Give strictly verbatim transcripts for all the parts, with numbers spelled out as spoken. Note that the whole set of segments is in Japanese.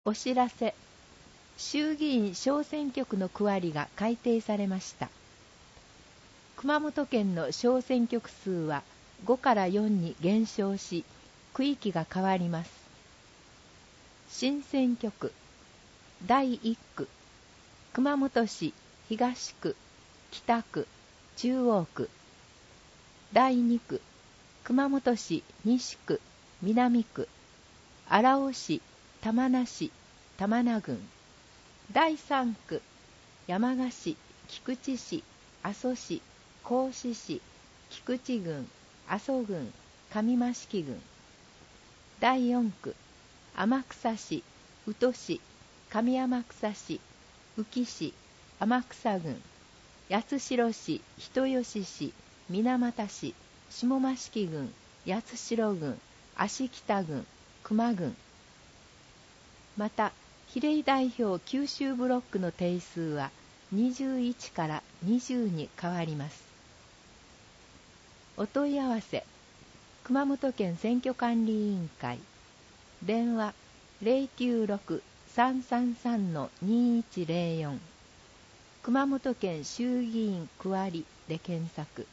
お知らせ。衆議院小選挙区の区割りが改定されました。熊本県の小選挙区数はごからよんに減少し、区域が変わります。新選挙区だいいっく、熊本市東区、北区、中央区。だいにく、熊本市西区、南区、荒尾市、玉名市、玉名郡。だいさんく、山鹿市、菊池市、阿蘇市、合志市、菊池郡、阿蘇郡、上益城郡。だいよんく、天草市、宇土市、上天草市、宇城市、天草郡、八代市、人吉市、水俣市、下益城郡、八代郡、芦北郡、球郡。また、比例代表九州ブロックの定数はにじゅういちからにじゅうに変わります。お問い合わせ。熊本県選挙管理委員会。電話 ゼロきゅうろく さんさんさん にいちゼロよん。熊本県衆議院区割りで検索。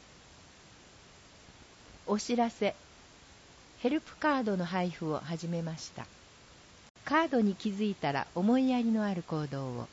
お知らせ。ヘルプカードの配布を始めました。カードに気づいたら思いやりのある行動を。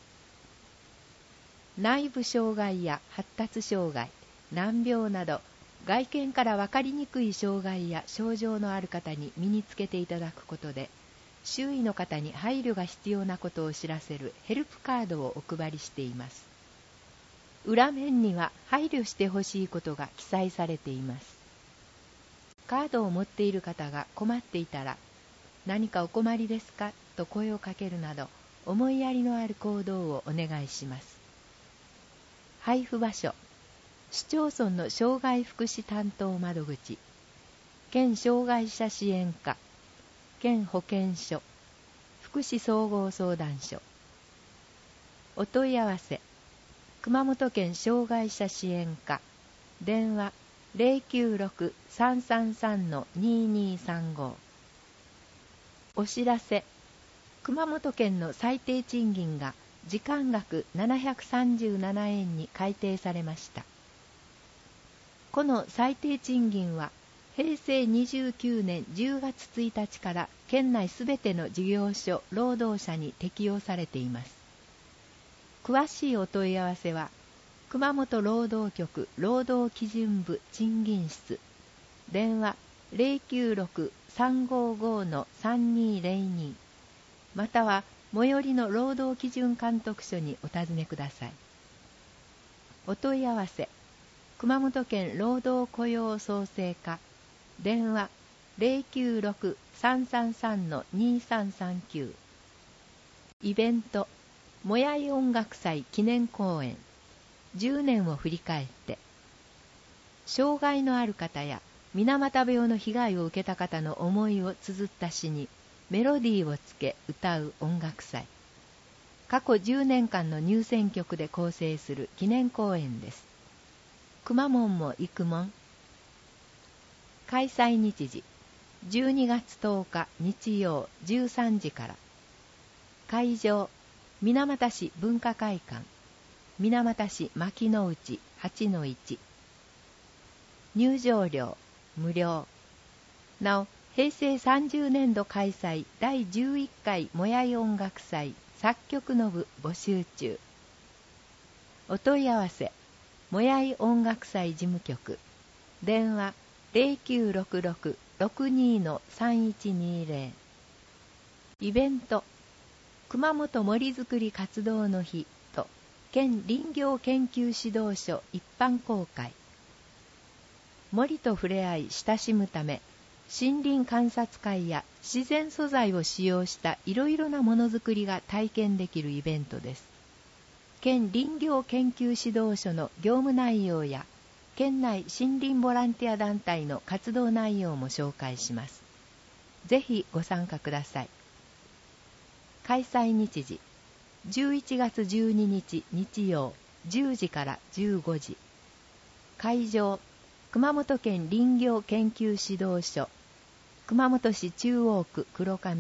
内部障害や発達障害、難病など外見から分かりにくい障害や症状のある方に身につけていただくことで、周囲の方に配慮が必要なことを知らせるヘルプカードをお配りしています。裏面には配慮してほしいことが記載されています。カードを持っている方が困っていたら、何かお困りですかと声をかけるなど、思いやりのある行動をお願いします。配布場所。市町村の障害福祉担当窓口、県障害者支援課、県保健所、福祉総合相談所。お問い合わせ。熊本県障害者支援課、電話 ゼロきゅうろく さんさんさん ににさんご。お知らせ。熊本県の最低賃金が時間額ななひゃくさんじゅうななえんに改定されました。この最低賃金はへいせいにじゅうきゅうねんじゅうがつついたちから県内すべての事業所、労働者に適用されています。詳しいお問い合わせは熊本労働局労働基準部賃金室、電話 ゼロきゅうろく さんごご さんにゼロに、または最寄りの労働基準監督署にお尋ねください。お問い合わせ。熊本県労働雇用創生課、電話 ゼロきゅうろく さんさんさん にさんさんきゅう。イベント、もやい音楽祭記念公演、じゅうねんを振り返って。障害のある方や水俣病の被害を受けた方の思いを綴った詩にメロディーをつけ歌う音楽祭。過去じゅうねんかんの入選曲で構成する記念公演です。くまモンも行くもん。開催日時じゅうにがつとおか日曜じゅうさんじから。会場水俣市文化会館、水俣市牧之内 はちのいち。入場料無料。なお、へいせいさんじゅうねんど開催だいじゅういっかいもやい音楽祭作曲の部募集中。お問い合わせ。もやい音楽祭事務局、電話 ゼロきゅうろくろく ろくにー さんいちにゼロ。イベント、熊本森づくり活動の日と県林業研究指導所一般公開。森と触れ合い親しむため、森林観察会や自然素材を使用したいろいろなものづくりが体験できるイベントです。県林業研究指導所の業務内容や県内森林ボランティア団体の活動内容も紹介します。ぜひご参加ください。開催日時じゅういちがつじゅうににち日曜じゅうじからじゅうごじ。会場熊本県林業研究指導所、熊本市中央区黒上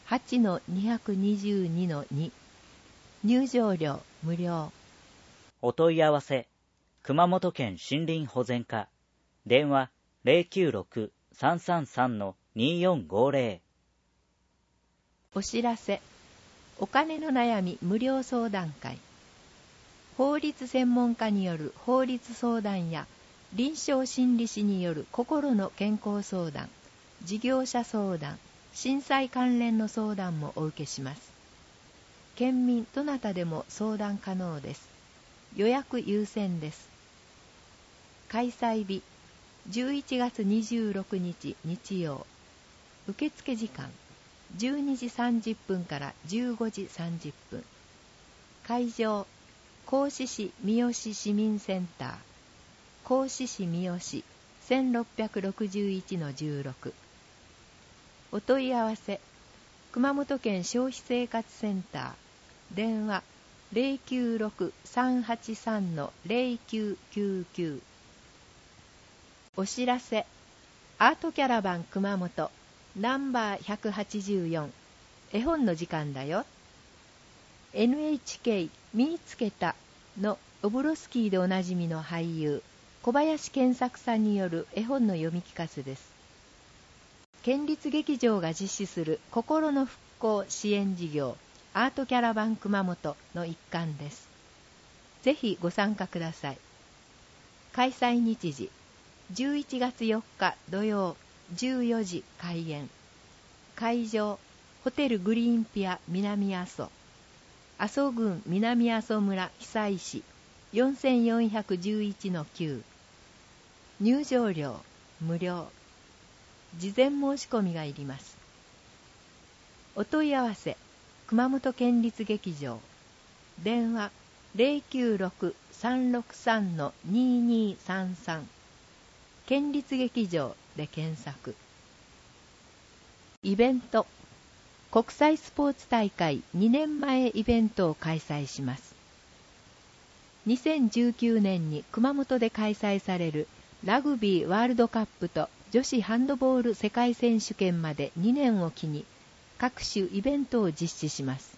はちのにひゃくにじゅうにのに。入場料無料。 お問い合わせ、熊本県森林保全課、電話 ゼロきゅうろく さんさんさん によんごゼロ。お知らせ、お金の悩み無料相談会。法律専門家による法律相談や臨床心理士による心の健康相談、事業者相談、震災関連の相談もお受けします。県民どなたでも相談可能です。予約優先です。開催日じゅういちがつにじゅうろくにち日曜。受付時間じゅうにじさんじゅっぷんからじゅうごじさんじゅっぷん。会場合志市三好市民センター、合志市三好 せんろっぴゃくろくじゅういちのじゅうろく。お問い合わせ、熊本県消費生活センター、電話 ゼロきゅうろく さんはちさん ゼロきゅうきゅうきゅう。お知らせ、アートキャラバン熊本ナンバーひゃくはちじゅうよん、絵本の時間だよ。エヌエイチケー 見いつけたのオブロスキーでおなじみの俳優小林健作さんによる絵本の読み聞かせです。県立劇場が実施する心の復興支援事業アートキャラバン熊本の一環です。ぜひご参加ください。開催日時じゅういちがつよっか土曜じゅうよじ開演。会場ホテルグリーンピア南阿蘇、阿蘇郡南阿蘇村久石 よんせんよんひゃくじゅういちのきゅう。入場料無料。事前申し込みがいります。お問い合わせ、熊本県立劇場、電話 ゼロきゅうろく さんろくさん ににさんさん。県立劇場で検索。イベント、国際スポーツ大会にねんまえイベントを開催します。にせんじゅうきゅうねんに熊本で開催されるラグビーワールドカップと女子ハンドボール世界選手権までにねんを機に各種イベントを実施します。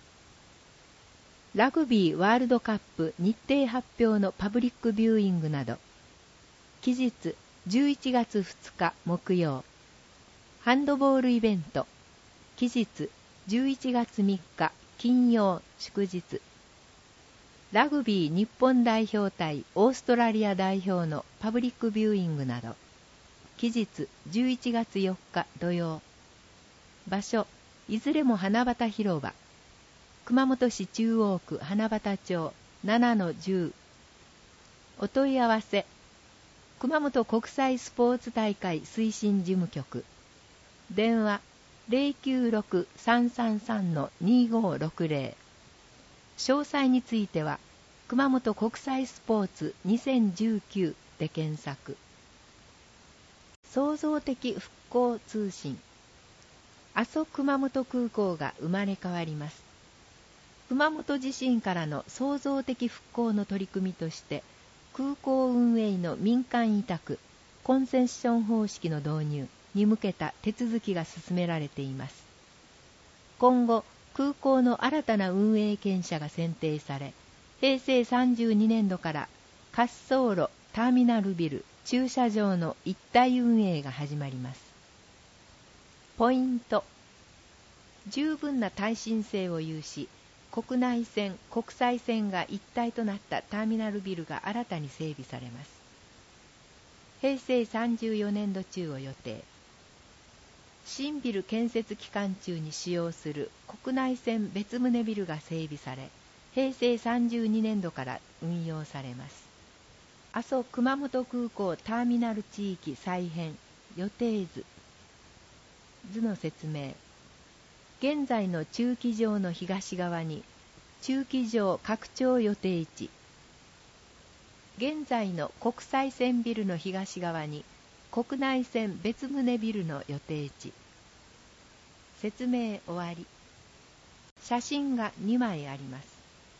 ラグビーワールドカップ日程発表のパブリックビューイングなど、期日じゅういちがつふつか木曜、ハンドボールイベント、期日じゅういちがつみっか金曜祝日、ラグビー日本代表対オーストラリア代表のパブリックビューイングなど、期日じゅういちがつよっか土曜。場所いずれも花畑広場、熊本市中央区花畑町 ななのじゅう。お問い合わせ、熊本国際スポーツ大会推進事務局、電話 ゼロきゅうろく さんさんさん にごろくゼロ。詳細については熊本国際スポーツにせんじゅうきゅうで検索。創造的復興通信、阿蘇熊本空港が生まれ変わります。熊本地震からの創造的復興の取り組みとして空港運営の民間委託コンセッション方式の導入に向けた手続きが進められています。今後空港の新たな運営権者が選定され、へいせいさんじゅうにねんどから滑走路、ターミナルビル、駐車場の一体運営が始まります。ポイント、十分な耐震性を有し、国内線、国際線が一体となったターミナルビルが新たに整備されます。へいせいさんじゅうよねんど中を予定。新ビル建設期間中に使用する国内線別棟ビルが整備され、へいせいさんじゅうにねんどから運用されます。阿蘇熊本空港ターミナル地域再編予定図。図の説明。現在の駐機場の東側に駐機場拡張予定地。現在の国際線ビルの東側に国内線別棟ビルの予定地。説明終わり。写真がにまいあります。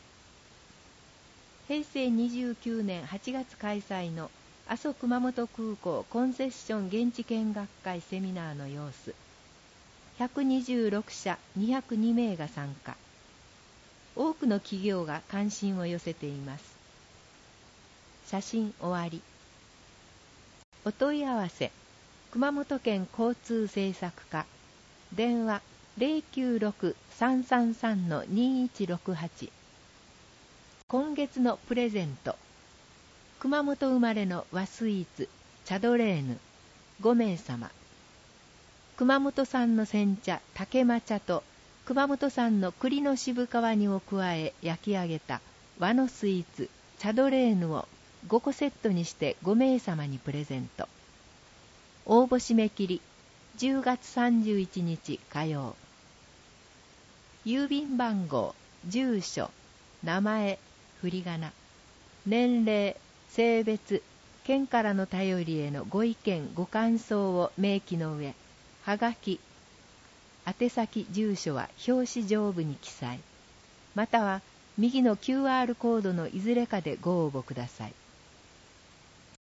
へいせいにじゅうきゅうねんはちがつ開催の阿蘇熊本空港コンセッション現地見学会セミナーの様子。 ひゃくにじゅうろくしゃにひゃくにめいが参加。多くの企業が関心を寄せています。写真終わり。お問い合わせ、熊本県交通政策課、電話 ゼロきゅうろく さんさんさん にいちろくはち。今月のプレゼント、熊本生まれの和スイーツ、チャドレーヌ、ごめいさま。熊本産の煎茶、竹間茶と、熊本産の栗の渋皮煮を加え焼き上げた和のスイーツ、チャドレーヌをごこセットにしてごめいさまにプレゼント。応募締め切り、じゅうがつさんじゅういちにち火曜。郵便番号、住所、名前、振り仮名、年齢、性別、県からの便りへのご意見ご感想を明記の上、はがき、宛先住所は表紙上部に記載、または右の キューアール コードのいずれかでご応募ください。